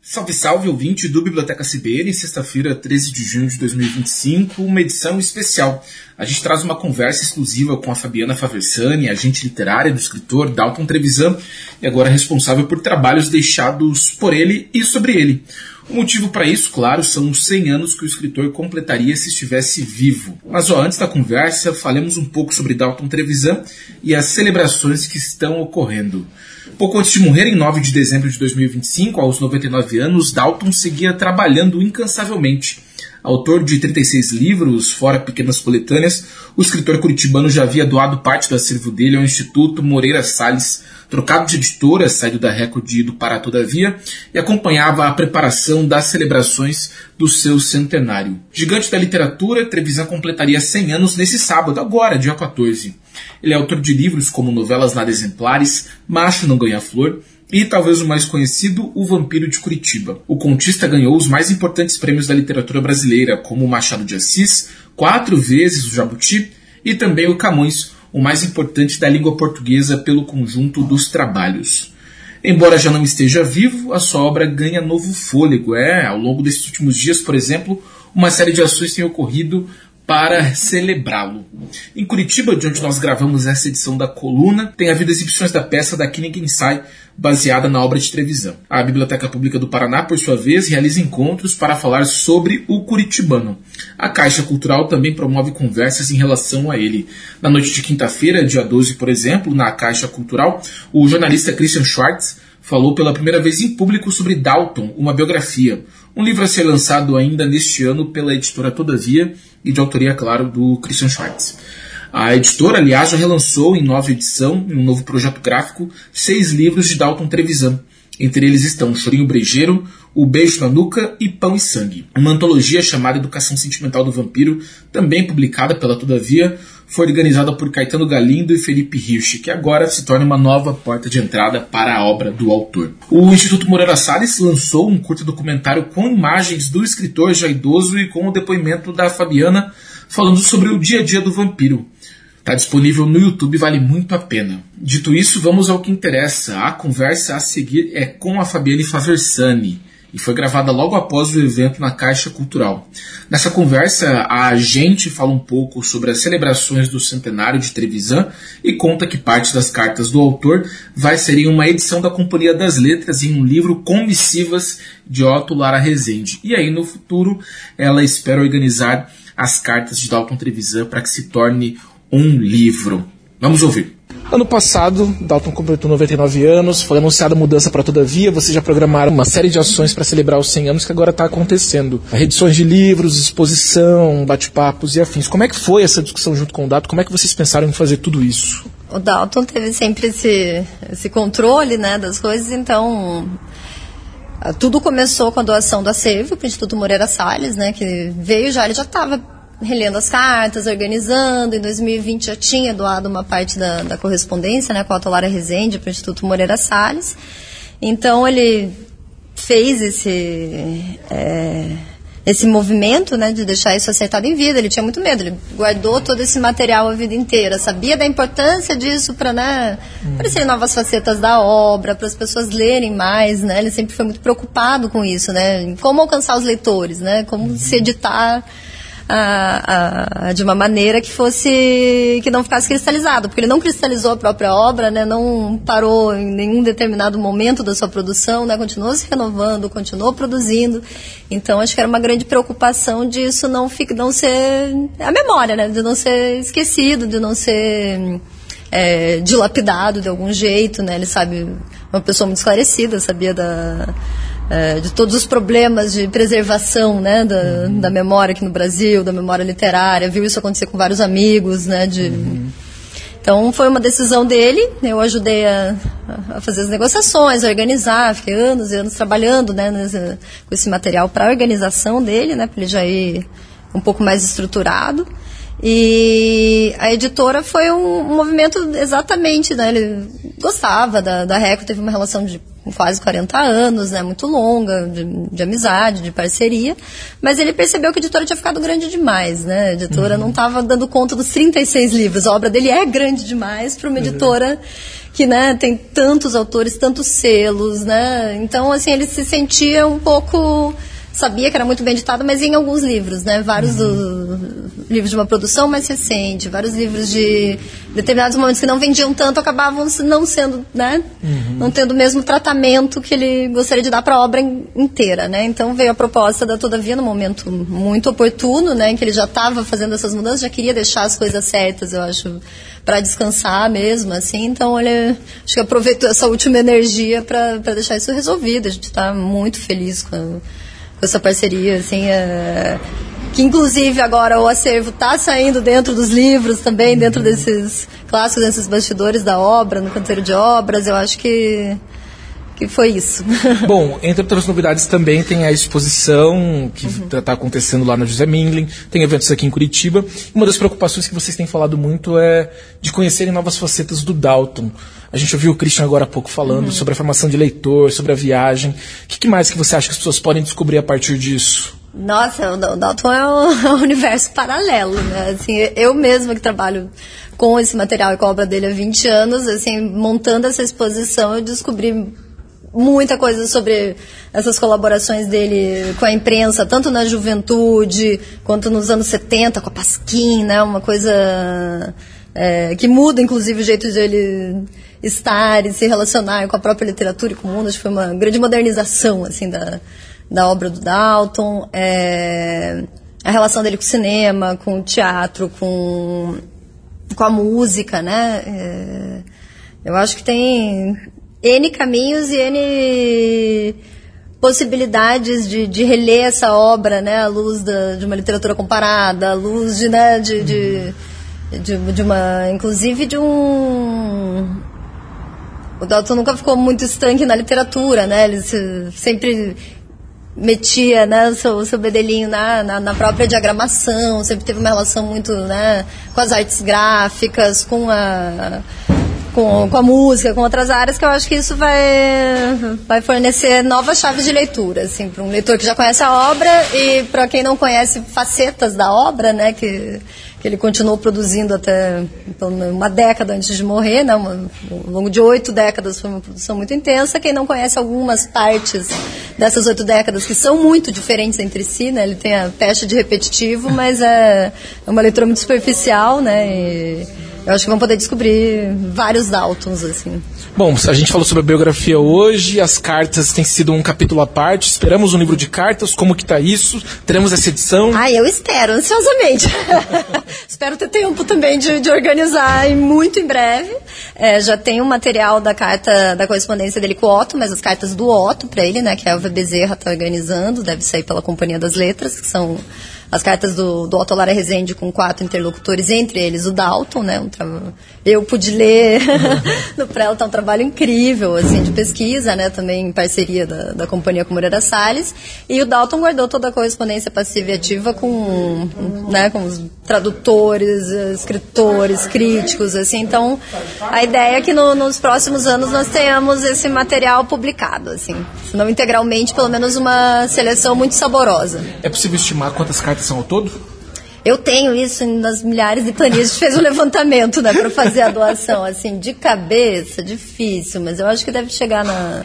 Salve, salve, ouvinte do Biblioteca CBN, sexta-feira, 13 de junho de 2025, uma edição especial. A gente traz uma conversa exclusiva com a Fabiana Faversani, agente literária do escritor Dalton Trevisan, e agora responsável por trabalhos deixados por ele e sobre ele. O motivo para isso, claro, são os 100 anos que o escritor completaria se estivesse vivo. Mas antes da conversa, falemos um pouco sobre Dalton Trevisan e as celebrações que estão ocorrendo. Pouco antes de morrer, em 9 de dezembro de 2025, aos 99 anos, Dalton seguia trabalhando incansavelmente. Autor de 36 livros, fora pequenas coletâneas, o escritor curitibano já havia doado parte do acervo dele ao Instituto Moreira Salles, trocado de editora, saído da Record e do Para Todavia, e acompanhava a preparação das celebrações do seu centenário. Gigante da literatura, Trevisan completaria 100 anos nesse sábado, agora, dia 14. Ele é autor de livros como Novelas Nada Exemplares, Macho Não Ganha Flor, e talvez o mais conhecido, O Vampiro de Curitiba. O contista ganhou os mais importantes prêmios da literatura brasileira, como o Machado de Assis, 4 vezes o Jabuti, e também o Camões, o mais importante da língua portuguesa pelo conjunto dos trabalhos. Embora já não esteja vivo, a sua obra ganha novo fôlego. Ao longo desses últimos dias, por exemplo, uma série de ações tem ocorrido para celebrá-lo. Em Curitiba, de onde nós gravamos essa edição da coluna, tem havido exibições da peça Daqui Ninguém Sai, baseada na obra de Trevisan. A Biblioteca Pública do Paraná, por sua vez, realiza encontros para falar sobre o curitibano. A Caixa Cultural também promove conversas em relação a ele. Na noite de quinta-feira, dia 12, por exemplo, na Caixa Cultural, o jornalista Christian Schwartz falou pela primeira vez em público sobre Dalton, uma biografia. Um livro a ser lançado ainda neste ano pela editora Todavia e de autoria, claro, do Christian Schwartz. A editora, aliás, já relançou em nova edição, em um novo projeto gráfico, 6 livros de Dalton Trevisan. Entre eles estão Chorinho Brejeiro, O Beijo na Nuca e Pão e Sangue. Uma antologia chamada Educação Sentimental do Vampiro, também publicada pela Todavia, foi organizada por Caetano Galindo e Felipe Hirsch, que agora se torna uma nova porta de entrada para a obra do autor. O Instituto Moreira Salles lançou um curto documentário com imagens do escritor já idoso e com o depoimento da Fabiana, falando sobre o dia a dia do vampiro. Está disponível no YouTube, vale muito a pena. Dito isso, vamos ao que interessa. A conversa a seguir é com a Fabiana Faversani e foi gravada logo após o evento na Caixa Cultural. Nessa conversa, a gente fala um pouco sobre as celebrações do centenário de Trevisan e conta que parte das cartas do autor vai ser em uma edição da Companhia das Letras em um livro com missivas de Otto Lara Rezende. E aí, no futuro, ela espera organizar as cartas de Dalton Trevisan para que se torne um livro. Vamos ouvir. Ano passado, Dalton completou 99 anos, foi anunciada a mudança para Todavia, vocês já programaram uma série de ações para celebrar os 100 anos que agora está acontecendo. Reedições de livros, exposição, bate-papos e afins. Como é que foi essa discussão junto com o Dalton? Como é que vocês pensaram em fazer tudo isso? O Dalton teve sempre esse controle, né, das coisas, então tudo começou com a doação do acervo para o Instituto Moreira Salles, né, que veio já, ele já estava relendo as cartas, organizando. Em 2020 já tinha doado uma parte da correspondência, né, com a Otto Lara Rezende para o Instituto Moreira Salles. Então ele fez esse movimento, né, de deixar isso acertado em vida. Ele tinha muito medo, ele guardou todo esse material a vida inteira, sabia da importância disso para, né, aparecerem novas facetas da obra, para as pessoas lerem mais, né. Ele sempre foi muito preocupado com isso, né, em como alcançar os leitores, né, como se editar de uma maneira que não ficasse cristalizado, porque ele não cristalizou a própria obra, né, não parou em nenhum determinado momento da sua produção, né, continuou se renovando, continuou produzindo. Então acho que era uma grande preocupação disso não ser a memória, né, de não ser esquecido, de não ser dilapidado de algum jeito, né. Ele sabe, uma pessoa muito esclarecida, sabia de todos os problemas de preservação, né, da memória aqui no Brasil, da memória literária, viu isso acontecer com vários amigos, né, Então foi uma decisão dele, eu ajudei a fazer as negociações, a organizar, fiquei anos e anos trabalhando, né, com esse material para a organização dele, né, para ele já ir um pouco mais estruturado. E a editora foi um movimento exatamente, né, ele gostava da Record, teve uma relação de quase 40 anos, né, muito longa, de amizade, de parceria, mas ele percebeu que a editora tinha ficado grande demais, né, a editora não estava dando conta dos 36 livros, a obra dele é grande demais para uma editora que, né, tem tantos autores, tantos selos, né? Então, assim, ele se sentia um pouco... Sabia que era muito bem editado, mas em alguns livros, né? Vários livros de uma produção mais recente, vários livros de determinados momentos que não vendiam tanto, acabavam não sendo, né? Não tendo o mesmo tratamento que ele gostaria de dar para a obra inteira, né? Então veio a proposta da Todavia num momento muito oportuno, né? Em que ele já estava fazendo essas mudanças, já queria deixar as coisas certas, eu acho, para descansar mesmo, assim. Então ele acho que aproveitou essa última energia para deixar isso resolvido. A gente está muito feliz com essa parceria, assim, que inclusive agora o acervo está saindo dentro dos livros também, dentro desses clássicos, desses bastidores da obra, no canteiro de obras. Eu acho que foi isso. Bom, entre outras novidades também tem a exposição que está acontecendo lá na José Mindlin, tem eventos aqui em Curitiba. Uma das preocupações que vocês têm falado muito é de conhecerem novas facetas do Dalton. A gente ouviu o Christian agora há pouco falando sobre a formação de leitor, sobre a viagem. O que mais que você acha que as pessoas podem descobrir a partir disso? Nossa, o Dalton é um universo paralelo, né? Assim, eu mesma que trabalho com esse material e com a obra dele há 20 anos, assim, montando essa exposição, eu descobri muita coisa sobre essas colaborações dele com a imprensa, tanto na juventude quanto nos anos 70, com a Pasquim, né? Uma coisa que muda, inclusive, o jeito de ele estar e se relacionar com a própria literatura e com o mundo. Acho que foi uma grande modernização, assim, da obra do Dalton. A relação dele com o cinema, com o teatro, com a música, né? Eu acho que tem N caminhos e N possibilidades de reler essa obra, né, à luz de uma literatura comparada, à luz de uma, inclusive de um... O Dalton nunca ficou muito estanque na literatura, né? Ele sempre metia, né, o seu bedelhinho na própria diagramação, sempre teve uma relação muito, né, com as artes gráficas, com a música, com outras áreas, que eu acho que isso vai fornecer novas chaves de leitura, assim, para um leitor que já conhece a obra e para quem não conhece facetas da obra, né, que ele continuou produzindo até uma década antes de morrer, né, ao longo de 8 décadas foi uma produção muito intensa. Quem não conhece algumas partes dessas 8 décadas, que são muito diferentes entre si, né, ele tem a pecha de repetitivo, mas é uma leitura muito superficial, né, e eu acho que vão poder descobrir vários Daltons, assim. Bom, a gente falou sobre a biografia hoje, as cartas têm sido um capítulo à parte, esperamos um livro de cartas, como que tá isso? Teremos essa edição? Eu espero, ansiosamente. Espero ter tempo também de organizar muito em breve. Já tem um material da carta, da correspondência dele com o Otto, mas as cartas do Otto para ele, né, que a Elva Bezerra está organizando, deve sair pela Companhia das Letras, que são as cartas do Otto Lara Rezende com 4 interlocutores, entre eles o Dalton, né? Eu pude ler no Prelo, tá um trabalho incrível, assim, de pesquisa, né? Também em parceria da Companhia com Moreira Salles. E o Dalton guardou toda a correspondência passiva e ativa com os tradutores, escritores, críticos, assim. Então, a ideia é que nos próximos anos nós tenhamos esse material publicado, assim. Se não integralmente, pelo menos uma seleção muito saborosa. É possível estimar quantas cartas são ao todo? Eu tenho isso nas milhares de planilhas. A gente fez um levantamento, né, para fazer a doação. Assim, de cabeça, difícil, mas eu acho que deve chegar nas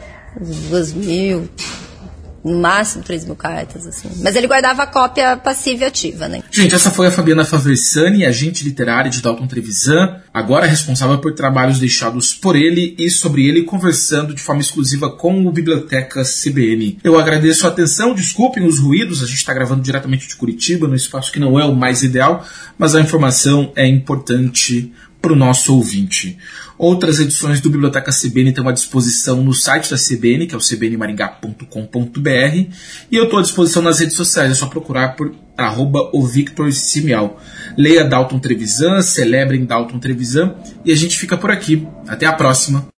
2.000, no máximo 3.000 cartas, assim. Mas ele guardava a cópia passiva e ativa, né? Gente, essa foi a Fabiana Faversani, agente literária de Dalton Trevisan, agora responsável por trabalhos deixados por ele e sobre ele, conversando de forma exclusiva com o Biblioteca CBN. Eu agradeço a atenção, desculpem os ruídos, a gente está gravando diretamente de Curitiba, num espaço que não é o mais ideal, mas a informação é importante para o nosso ouvinte. Outras edições do Biblioteca CBN estão à disposição no site da CBN, que é o cbnmaringá.com.br, e eu estou à disposição nas redes sociais, é só procurar por @ovictorsimial. Leia Dalton Trevisan, celebrem Dalton Trevisan, e a gente fica por aqui. Até a próxima!